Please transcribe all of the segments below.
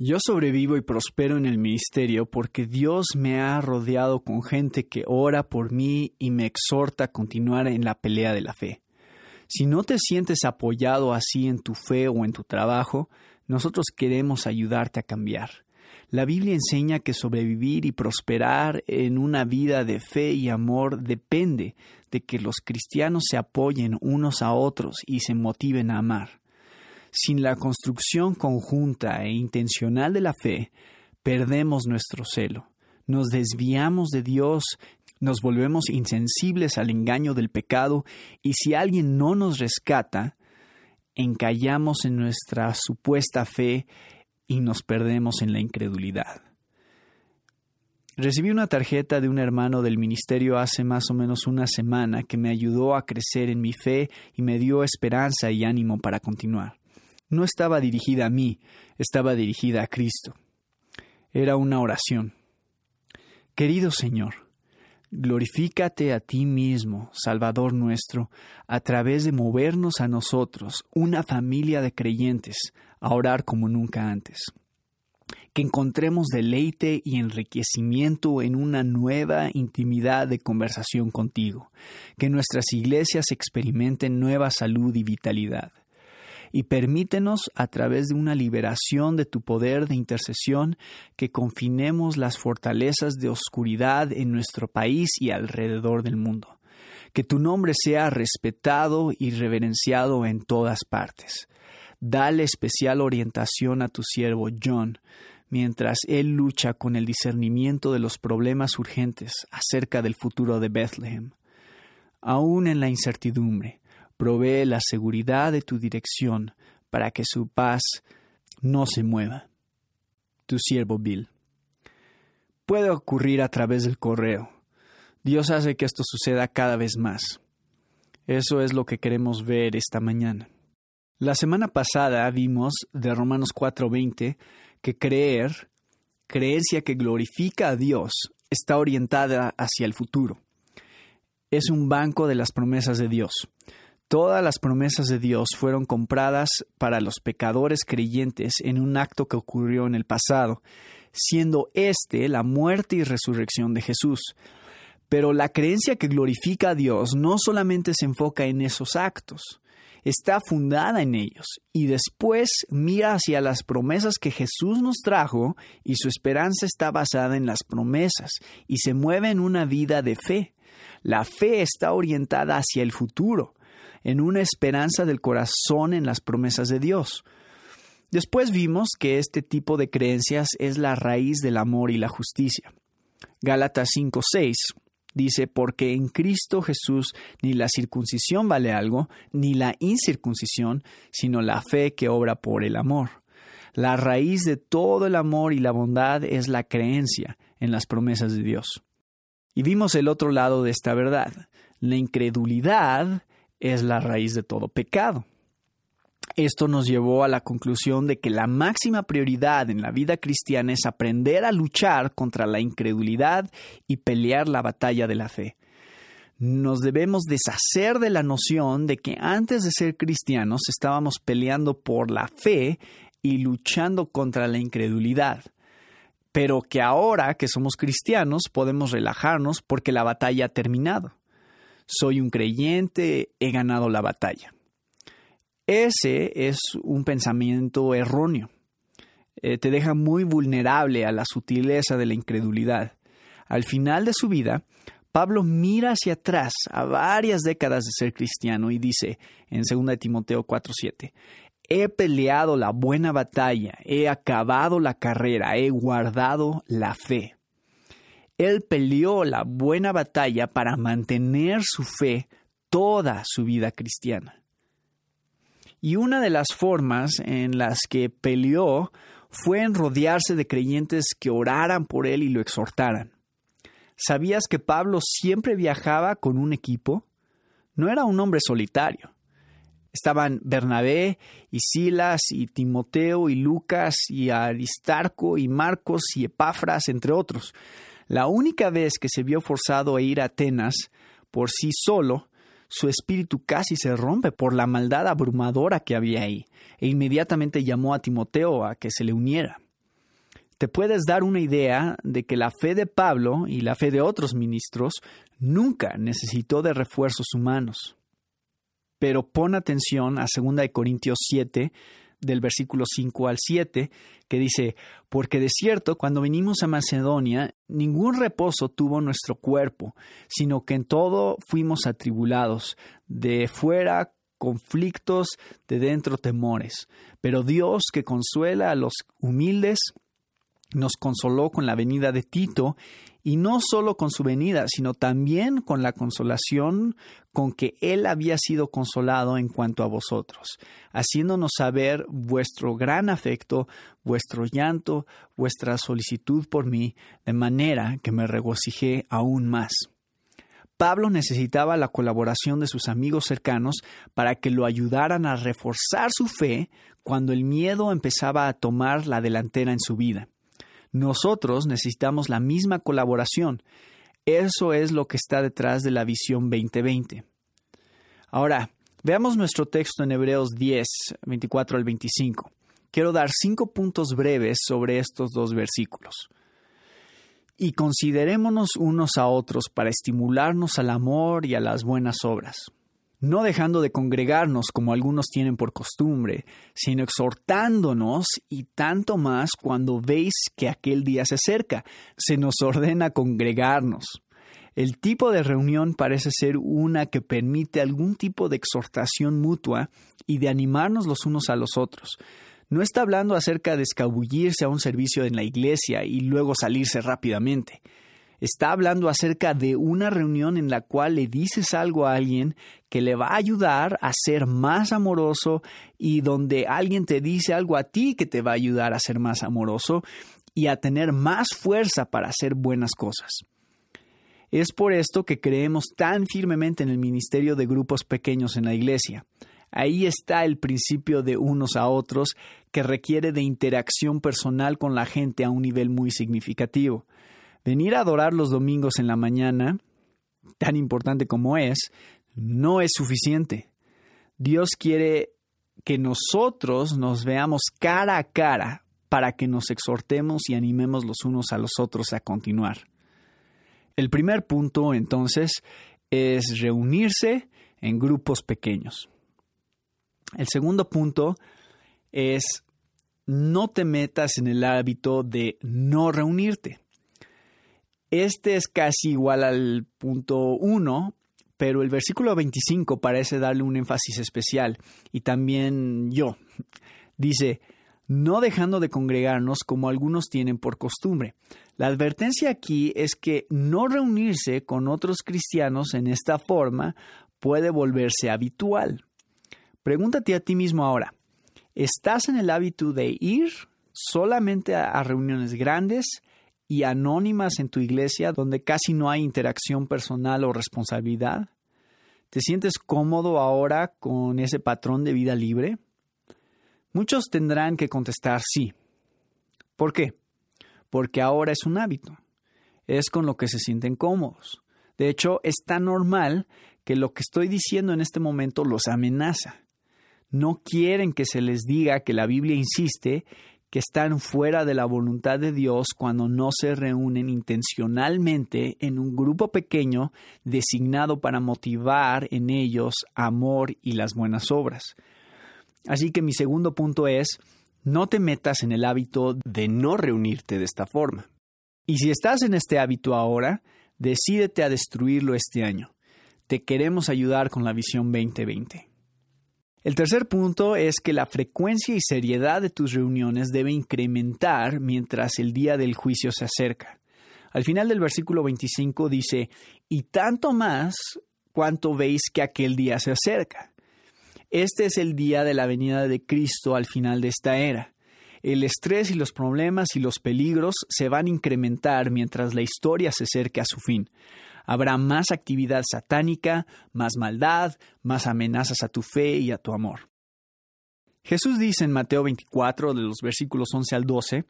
Yo sobrevivo y prospero en el ministerio porque Dios me ha rodeado con gente que ora por mí y me exhorta a continuar en la pelea de la fe. Si no te sientes apoyado así en tu fe o en tu trabajo, nosotros queremos ayudarte a cambiar. La Biblia enseña que sobrevivir y prosperar en una vida de fe y amor depende de que los cristianos se apoyen unos a otros y se motiven a amar. Sin la construcción conjunta e intencional de la fe, perdemos nuestro celo, nos desviamos de Dios, nos volvemos insensibles al engaño del pecado y si alguien no nos rescata, encallamos en nuestra supuesta fe y nos perdemos en la incredulidad. Recibí una tarjeta de un hermano del ministerio hace más o menos una semana que me ayudó a crecer en mi fe y me dio esperanza y ánimo para continuar. No estaba dirigida a mí, estaba dirigida a Cristo. Era una oración. Querido Señor, glorifícate a ti mismo, Salvador nuestro, a través de movernos a nosotros, una familia de creyentes, a orar como nunca antes. Que encontremos deleite y enriquecimiento en una nueva intimidad de conversación contigo. Que nuestras iglesias experimenten nueva salud y vitalidad. Y permítenos, a través de una liberación de tu poder de intercesión, que confinemos las fortalezas de oscuridad en nuestro país y alrededor del mundo. Que tu nombre sea respetado y reverenciado en todas partes. Dale especial orientación a tu siervo John, mientras él lucha con el discernimiento de los problemas urgentes acerca del futuro de Bethlehem. Aún en la incertidumbre, provee la seguridad de tu dirección para que su paz no se mueva. Tu siervo Bill. Puede ocurrir a través del correo. Dios hace que esto suceda cada vez más. Eso es lo que queremos ver esta mañana. La semana pasada vimos de Romanos 4:20 que creencia que glorifica a Dios, está orientada hacia el futuro. Es un banco de las promesas de Dios. Todas las promesas de Dios fueron compradas para los pecadores creyentes en un acto que ocurrió en el pasado, siendo la muerte y resurrección de Jesús. Pero la creencia que glorifica a Dios no solamente se enfoca en esos actos, está fundada en ellos y después mira hacia las promesas que Jesús nos trajo y su esperanza está basada en las promesas y se mueve en una vida de fe. La fe está orientada hacia el futuro, en una esperanza del corazón en las promesas de Dios. Después vimos que este tipo de creencias es la raíz del amor y la justicia. Gálatas 5:6 dice, porque en Cristo Jesús ni la circuncisión vale algo, ni la incircuncisión, sino la fe que obra por el amor. La raíz de todo el amor y la bondad es la creencia en las promesas de Dios. Y vimos el otro lado de esta verdad. La incredulidad es la raíz de todo pecado. Esto nos llevó a la conclusión de que la máxima prioridad en la vida cristiana es aprender a luchar contra la incredulidad y pelear la batalla de la fe. Nos debemos deshacer de la noción de que antes de ser cristianos estábamos peleando por la fe y luchando contra la incredulidad, pero que ahora que somos cristianos podemos relajarnos porque la batalla ha terminado. Soy un creyente, he ganado la batalla. Ese es un pensamiento erróneo. Te deja muy vulnerable a la sutileza de la incredulidad. Al final de su vida, Pablo mira hacia atrás a varias décadas de ser cristiano y dice en 2 Timoteo 4:7, he peleado la buena batalla, he acabado la carrera, he guardado la fe. Él peleó la buena batalla para mantener su fe toda su vida cristiana. Y una de las formas en las que peleó fue en rodearse de creyentes que oraran por él y lo exhortaran. ¿Sabías que Pablo siempre viajaba con un equipo? No era un hombre solitario. Estaban Bernabé y Silas y Timoteo y Lucas y Aristarco y Marcos y Epafras, entre otros. La única vez que se vio forzado a ir a Atenas por sí solo, su espíritu casi se rompe por la maldad abrumadora que había ahí, e inmediatamente llamó a Timoteo a que se le uniera. te puedes dar una idea de que la fe de Pablo y la fe de otros ministros nunca necesitó de refuerzos humanos. Pero pon atención a 2 Corintios 7, del versículo 5 al 7, que dice: porque de cierto, cuando vinimos a Macedonia, ningún reposo tuvo nuestro cuerpo, sino que en todo fuimos atribulados, de fuera conflictos, de dentro temores. Pero Dios, que consuela a los humildes, nos consoló con la venida de Tito, y no solo con su venida, sino también con la consolación con que él había sido consolado en cuanto a vosotros, haciéndonos saber vuestro gran afecto, vuestro llanto, vuestra solicitud por mí, de manera que me regocijé aún más. Pablo necesitaba la colaboración de sus amigos cercanos para que lo ayudaran a reforzar su fe cuando el miedo empezaba a tomar la delantera en su vida. Nosotros necesitamos la misma colaboración. Eso es lo que está detrás de la visión 2020. Ahora, veamos nuestro texto en Hebreos 10, 24 al 25. Quiero dar 5 puntos breves sobre estos 2 versículos. Y considerémonos unos a otros para estimularnos al amor y a las buenas obras, no dejando de congregarnos como algunos tienen por costumbre, sino exhortándonos, y tanto más cuando veis que aquel día se acerca. Se nos ordena congregarnos. El tipo de reunión parece ser una que permite algún tipo de exhortación mutua y de animarnos los unos a los otros. No está hablando acerca de escabullirse a un servicio en la iglesia y luego salirse rápidamente. Está hablando acerca de una reunión en la cual le dices algo a alguien que le va a ayudar a ser más amoroso, y donde alguien te dice algo a ti que te va a ayudar a ser más amoroso y a tener más fuerza para hacer buenas cosas. Es por esto que creemos tan firmemente en el ministerio de grupos pequeños en la iglesia. Ahí está el principio de unos a otros, que requiere de interacción personal con la gente a un nivel muy significativo. Venir a adorar los domingos en la mañana, tan importante como es, no es suficiente. Dios quiere que nosotros nos veamos cara a cara para que nos exhortemos y animemos los unos a los otros a continuar. El primer punto, entonces, es reunirse en grupos pequeños. El segundo punto es: no te metas en el hábito de no reunirte. Este es casi igual al punto 1, pero el versículo 25 parece darle un énfasis especial, y también yo. Dice: no dejando de congregarnos como algunos tienen por costumbre. La advertencia aquí es que no reunirse con otros cristianos en esta forma puede volverse habitual. Pregúntate a ti mismo ahora: ¿estás en el hábito de ir solamente a reuniones grandes y anónimas en tu iglesia donde casi no hay interacción personal o responsabilidad? ¿Te sientes cómodo ahora con ese patrón de vida libre? Muchos tendrán que contestar sí. ¿Por qué? Porque ahora es un hábito. Es con lo que se sienten cómodos. De hecho, es tan normal que lo que estoy diciendo en este momento los amenaza. No quieren que se les diga que la Biblia insiste que están fuera de la voluntad de Dios cuando no se reúnen intencionalmente en un grupo pequeño designado para motivar en ellos amor y las buenas obras. Así que mi segundo punto es: no te metas en el hábito de no reunirte de esta forma. Y si estás en este hábito ahora, decídete a destruirlo este año. Te queremos ayudar con la visión 2020. El tercer punto es que la frecuencia y seriedad de tus reuniones debe incrementar mientras el día del juicio se acerca. Al final del versículo 25 dice: y tanto más cuanto veis que aquel día se acerca. Este es el día de la venida de Cristo al final de esta era. El estrés y los problemas y los peligros se van a incrementar mientras la historia se acerque a su fin. Habrá más actividad satánica, más maldad, más amenazas a tu fe y a tu amor. Jesús dice en Mateo 24, de los versículos 11 al 12,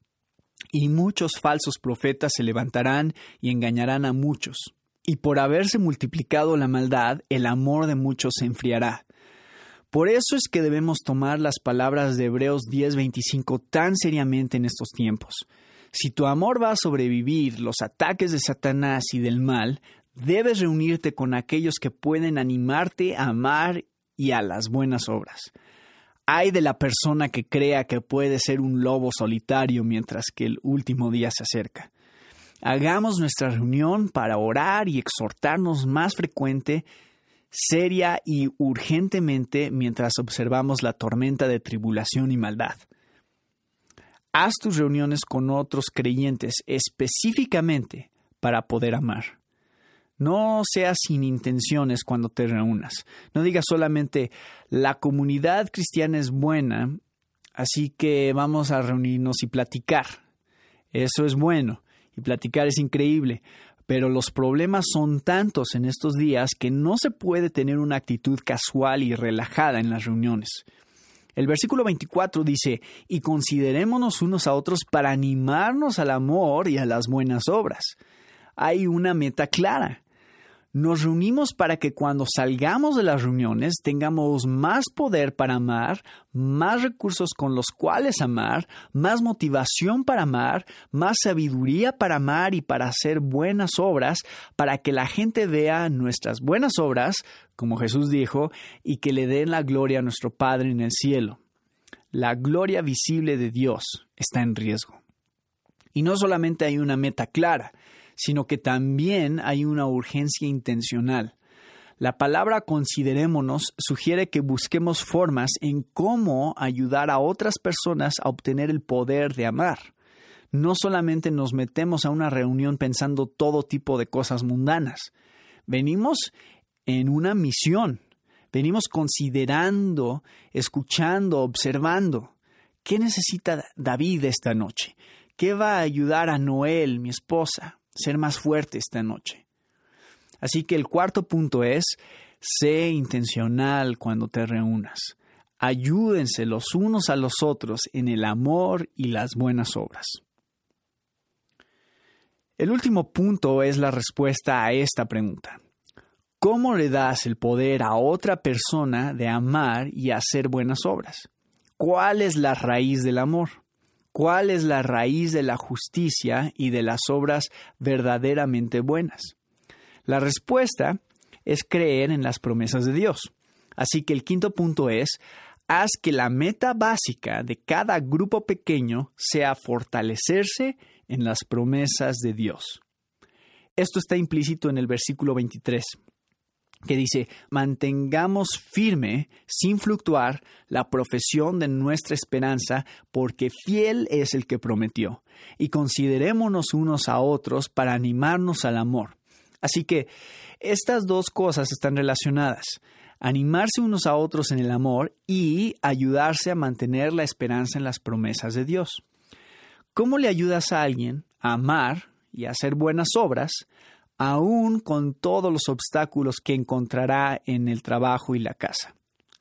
y muchos falsos profetas se levantarán y engañarán a muchos. Y por haberse multiplicado la maldad, el amor de muchos se enfriará. Por eso es que debemos tomar las palabras de Hebreos 10:25 tan seriamente en estos tiempos. Si tu amor va a sobrevivir los ataques de Satanás y del mal, debes reunirte con aquellos que pueden animarte a amar y a las buenas obras. Ay de la persona que crea que puede ser un lobo solitario mientras que el último día se acerca. Hagamos nuestra reunión para orar y exhortarnos más frecuente, seria y urgentemente mientras observamos la tormenta de tribulación y maldad. Haz tus reuniones con otros creyentes específicamente para poder amar. No seas sin intenciones cuando te reúnas. No digas solamente, la comunidad cristiana es buena, así que vamos a reunirnos y platicar. Eso es bueno, y platicar es increíble, pero los problemas son tantos en estos días que no se puede tener una actitud casual y relajada en las reuniones. El versículo 24 dice, y considerémonos unos a otros para animarnos al amor y a las buenas obras. Hay una meta clara. Nos reunimos para que cuando salgamos de las reuniones tengamos más poder para amar, más recursos con los cuales amar, más motivación para amar, más sabiduría para amar y para hacer buenas obras, para que la gente vea nuestras buenas obras, como Jesús dijo, y que le den la gloria a nuestro Padre en el cielo. La gloria visible de Dios está en riesgo. Y no solamente hay una meta clara, sino que también hay una urgencia intencional. La palabra considerémonos sugiere que busquemos formas en cómo ayudar a otras personas a obtener el poder de amar. No solamente nos metemos a una reunión pensando todo tipo de cosas mundanas. Venimos en una misión. Venimos considerando, escuchando, observando. ¿Qué necesita David esta noche? ¿Qué va a ayudar a Noel, mi esposa, ser más fuerte esta noche? Así que el cuarto punto es, sé intencional cuando te reúnas. Ayúdense los unos a los otros en el amor y las buenas obras. El último punto es la respuesta a esta pregunta. ¿Cómo le das el poder a otra persona de amar y hacer buenas obras? ¿Cuál es la raíz del amor? ¿Cuál es la raíz de la justicia y de las obras verdaderamente buenas? La respuesta es creer en las promesas de Dios. Así que el quinto punto es, haz que la meta básica de cada grupo pequeño sea fortalecerse en las promesas de Dios. Esto está implícito en el versículo 23. Que dice, mantengamos firme, sin fluctuar, la profesión de nuestra esperanza, porque fiel es el que prometió, y considerémonos unos a otros para animarnos al amor. Así que estas dos cosas están relacionadas, animarse unos a otros en el amor y ayudarse a mantener la esperanza en las promesas de Dios. ¿Cómo le ayudas a alguien a amar y a hacer buenas obras, aún con todos los obstáculos que encontrará en el trabajo y la casa?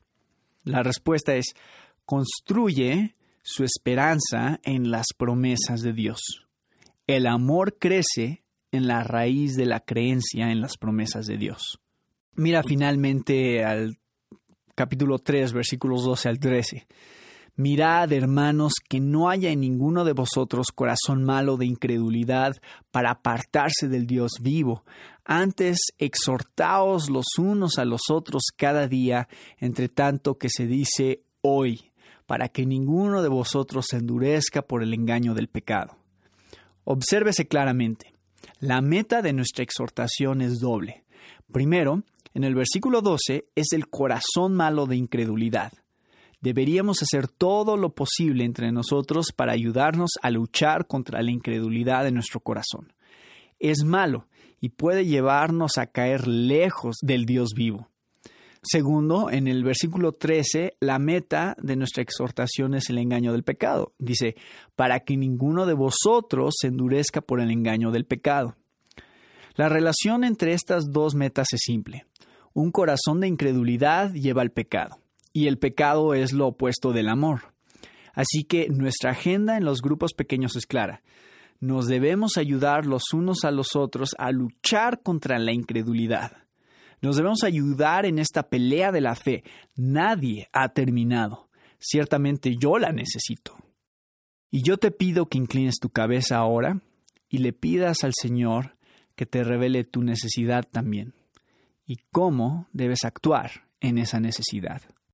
La respuesta es, construye su esperanza en las promesas de Dios. El amor crece en la raíz de la creencia en las promesas de Dios. Mira finalmente al capítulo 3, versículos 12 al 13. Mirad, hermanos, que no haya en ninguno de vosotros corazón malo de incredulidad para apartarse del Dios vivo. Antes, exhortaos los unos a los otros cada día, entre tanto que se dice hoy, para que ninguno de vosotros se endurezca por el engaño del pecado. Obsérvese claramente. La meta de nuestra exhortación es doble. Primero, en el versículo 12, es el corazón malo de incredulidad. Deberíamos hacer todo lo posible entre nosotros para ayudarnos a luchar contra la incredulidad de nuestro corazón. Es malo y puede llevarnos a caer lejos del Dios vivo. Segundo, en el versículo 13, la meta de nuestra exhortación es el engaño del pecado. Dice, para que ninguno de vosotros se endurezca por el engaño del pecado. La relación entre estas dos metas es simple. Un corazón de incredulidad lleva al pecado. Y el pecado es lo opuesto del amor. Así que nuestra agenda en los grupos pequeños es clara. Nos debemos ayudar los unos a los otros a luchar contra la incredulidad. Nos debemos ayudar en esta pelea de la fe. Nadie ha terminado. Ciertamente yo la necesito. Y yo te pido que inclines tu cabeza ahora y le pidas al Señor que te revele tu necesidad también y cómo debes actuar en esa necesidad.